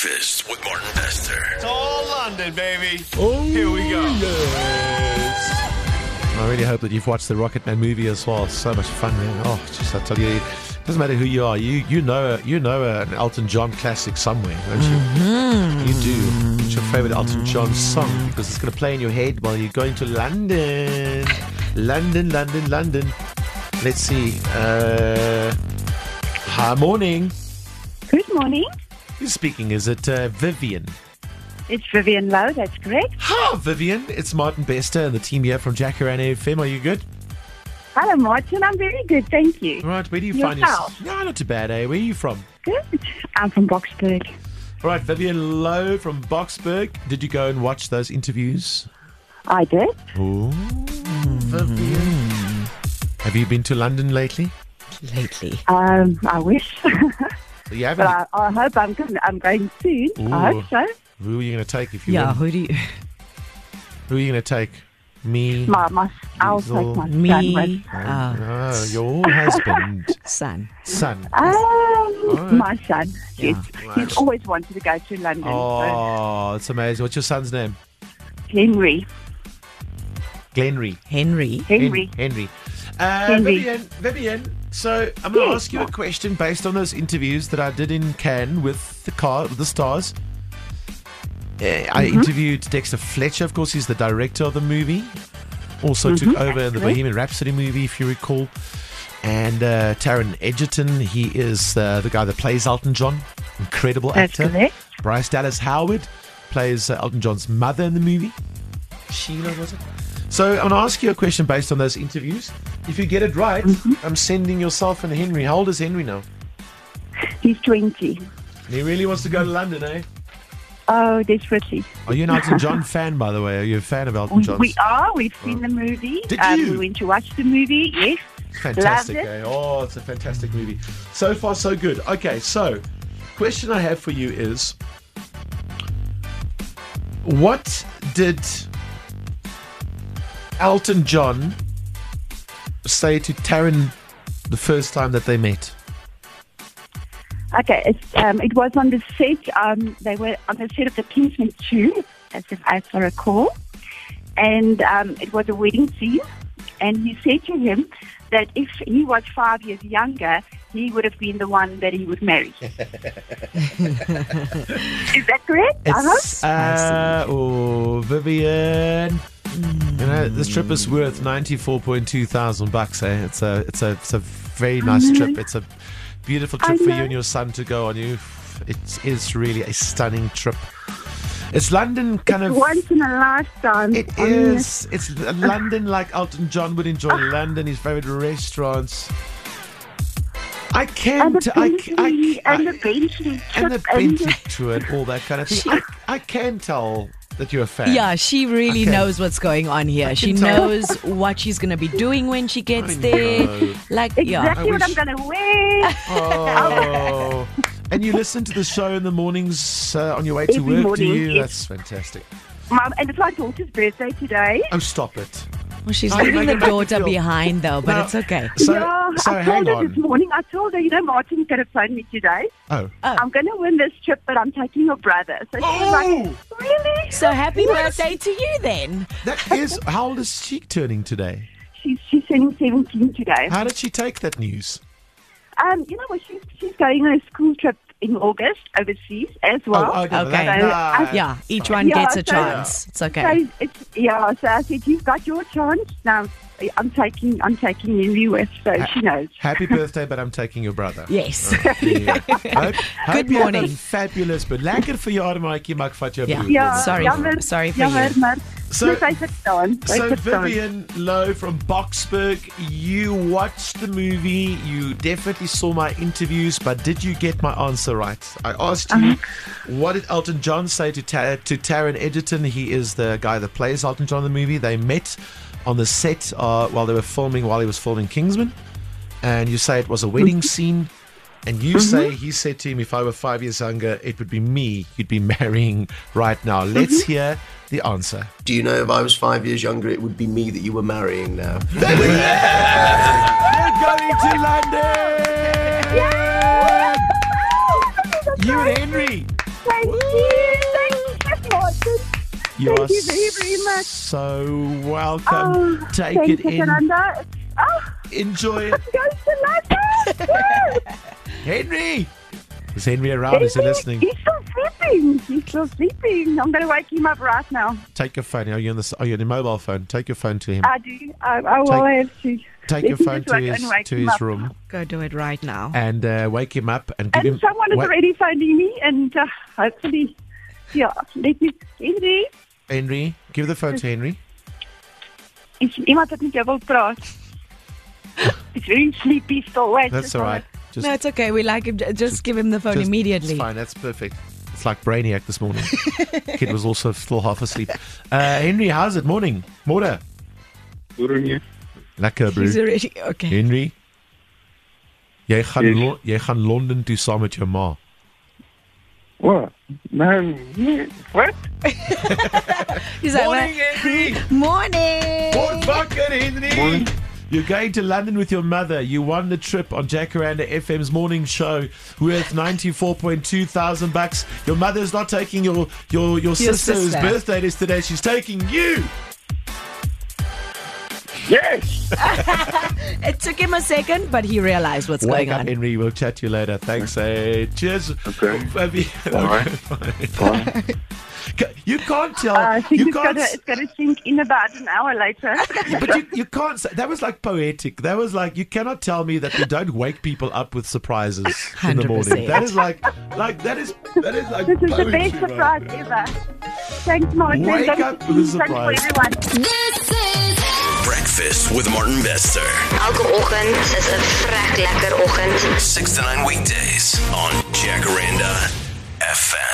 Breakfast with Martin Bester. It's all London, baby. Oh, Here we go. Yes. I really hope that you've watched the Rocketman movie as well. So much fun, man. Oh, just I tell you, it doesn't matter who you are. You know an Elton John classic somewhere, don't you? You do. What's your favorite Elton John song? Because it's going to play in your head while you're going to London. London. Let's see. Hi, morning. Good morning. Who's speaking? Is it Vivian? It's Vivian Lowe, that's correct. Hi, Vivian. It's Martin Bester and the team here from Jacaranda FM. Are you good? Hello, Martin. I'm very good, thank you. All right, where do you find Yourself? yourself? No, not too bad, eh? Where are you from? Good. I'm from Boksburg. All right, Vivian Lowe from Boksburg. Did you go and watch those interviews? I did. Oh, Vivian. Have you been to London lately? I wish. So you haven't? But I hope I'm going soon. Ooh. I hope so. Who are you going to take if you Yeah, win? who Who are you going to take? Me? I'll Diesel. take my Me. son with. Oh, your husband. Son. Son. My son. Yeah. He's always wanted to go to London. Oh, it's amazing. What's your son's name? So Henry. Glenry. Henry. Henry. Henry. Henry. Vivian, so I'm going to Yes. ask you a question based on those interviews that I did in Cannes with the stars. I interviewed Dexter Fletcher, of course, he's the director of the movie. Also took over in the Bohemian Rhapsody movie, if you recall. And Taron Egerton, he is the guy that plays Elton John. Incredible That's actor. correct. Bryce Dallas Howard plays Elton John's mother in the movie. Sheila, was it? So I'm going to ask you a question based on those interviews. If you get it right, I'm sending yourself and Henry. How old is Henry now? He's 20. And he really wants to go to London, eh? Oh, desperately. Are you an Elton John fan, by the way? Are you a fan of Elton John's? We are. We've seen the movie. Did you? We went to watch the movie, yes. Fantastic, Loved it. eh? Oh, it's a fantastic movie. So far, so good. Okay, so question I have for you is, what did Elton John say to Taron the first time that they met? Okay, it was on the set. They were on the set of the Kingsman 2, as I recall, and it was a wedding scene. And he said to him that if he was 5 years younger, he would have been the one that he would marry. Is that correct? Vivian. You know, this trip is worth $94,200, eh? It's a very nice trip. It's a beautiful trip for you and your son to go on. It is really a stunning trip. It's London kind of once in a lifetime. It is. It's London like Elton John would enjoy London, his favorite restaurants. I can't. the Bentley And the Bentley tour and all that kind of thing. I can tell that you're a fan. Yeah, she really Okay. knows what's going on here. She can tell. knows what she's going to be doing when she gets I there. know. Like, yeah. Exactly what I'm wish- going to wear. Oh. And you listen to the show in the mornings on your way to Every work, morning, do you? yes. That's fantastic. Mom, and it's my daughter's birthday today. Oh, stop it. Well, she's Oh, you're leaving the making me daughter feel- behind, though, but No. it's okay. So I hang told her on. this morning. I told her, Martin's going to phone me today. Oh. I'm going to win this trip, but I'm taking your brother. So she was like, really? So happy birthday to you then. That is, how old is she turning today? She's turning 17 today. How did she take that news? She's going on a school trip in August overseas as well. Oh, Okay. Nice. Yeah, each one Yeah, gets a so- chance. It's okay. So I said, you've got your chance. Now I'm taking Henry with, so she knows. Happy birthday, but I'm taking your brother. Yes. Yeah. Hope Good you have morning. a fabulous, but lekker verjaardag mag vat jou Yeah. broer. Ja, Sorry. jammer, Sorry for jammer, you. maar So- dis hy verstaan. Hy So verstaan. Vivian Lowe from Boksburg, you watched the movie, you definitely saw my interviews, but did you get my answer right? I asked you, what did Elton John say to Taron Egerton? He is the guy that plays Elton John in the movie. They met on the set while he was filming Kingsman, and you say it was a wedding scene. And you say, he said to him, if I were 5 years younger, it would be me you'd be marrying right now. Let's hear the answer. Do you know if I was 5 years younger, it would be me that you were marrying now? They're going to London! You and Henry. Thank you. Thank you, Martin. You Thank are you very, very much. so welcome. Take thank it you, in. Fernanda. Oh, Enjoy it. I'm going to London. Henry! Is Henry around? Is he listening? He's still sleeping. I'm going to wake him up right now. Take your phone. Are you on your mobile phone? Take your phone to him. I do. I will have to. Take your phone to his room Go do it right now. and wake him up and give And him. someone is already phoning me, and hopefully, let me. Henry, Henry, give the phone to Henry. is iemand wat met jou wil praat? It's very sleepy still. Wait, That's just all a right. moment. Just, No, it's okay. We like him. Just give him the phone immediately. It's fine. That's perfect. It's like Brainiac this morning. Kid was also still half asleep. Henry, how's it? Morning. Môre. Lekker, bro. He's already okay. Henry, jy gaan Londen toe saam met jou ma. What? No, what? He's like, Morning, Henry. Morning. Good fucking Henry. Morning. You're going to London with your mother. You won the trip on Jacaranda FM's morning show worth 94.2 thousand bucks. Your mother's not taking your sister's sister. birthday is today. She's taking you. Yes! It took him a second, but he realized what's Wake going up, on. Henry. We'll chat to you later. Thanks. Cheers. Okay. All right. Bye. You can't tell. I think You it's can't. got to sink in about an hour later. But you can't say that was like poetic. That was like you cannot tell me that you don't wake people up with surprises in the morning. 100%. That is like that is like This is the poetry, best man. surprise ever. Thanks, Martin. Wake Thanks, up with a Steve. Thanks for surprise. everyone. Breakfast with Martin Bester. Elke oggend is 'n vrek lekker oggend. 6 to 9 weekdays on Jacaranda FM.